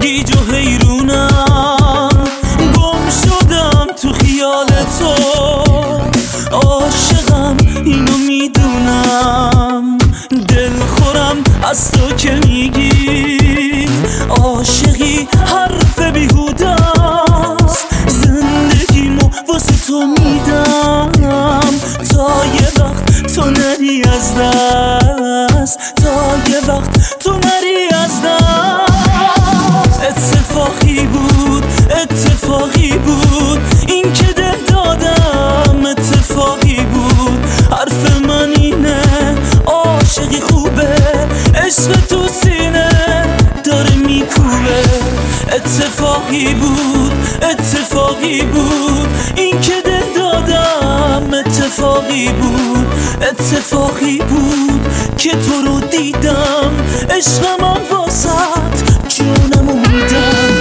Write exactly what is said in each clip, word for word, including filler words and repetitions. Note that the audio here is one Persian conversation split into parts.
گیج و حیرونم، گم شدم تو خیال تو. عاشقم اینو میدونم، دل خورم از تو که میگی عاشقی حرف بیهودست. زندگیمو واسه تو میدم تا یه وقت تو نری از دست، تا یه وقت تو نری از دست. اتفاقی بود اتفاقی بود این که دل دادم، اتفاقی بود. حرف من اینه عاشقی خوبه، عشق تو سینه داره میکوبه. اتفاقی بود اتفاقی بود این که دل دادم، اتفاقی بود اتفاقی بود که تو رو دیدم. عشق من واسط جونمو میدم.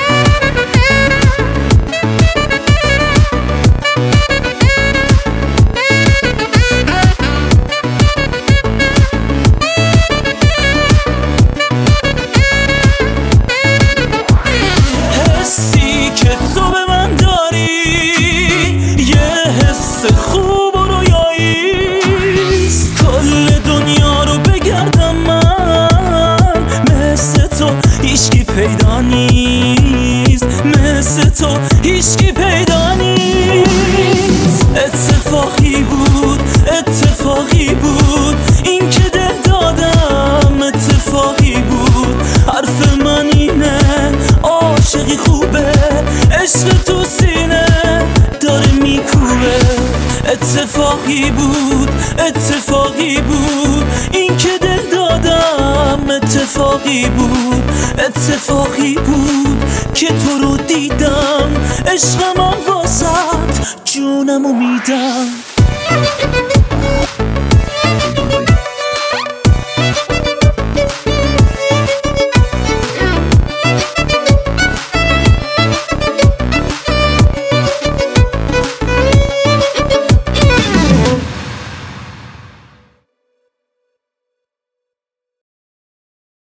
خوب و رویاییست، کل دنیا رو بگردم من، مثل تو هیچکی پیدا نیست، مثل تو هیچکی پیدا نیست. اتفاقی بود اتفاقی بود این که دل دادم، اتفاقی بود. حرف من اینه عاشقی خوبه، عشق تو سینه داره میکوبه. اتفاقی بود اتفاقی بود این که دل دادم، اتفاقی بود اتفاقی بود که تو رو دیدم. عشق من واسط جونمو میدم.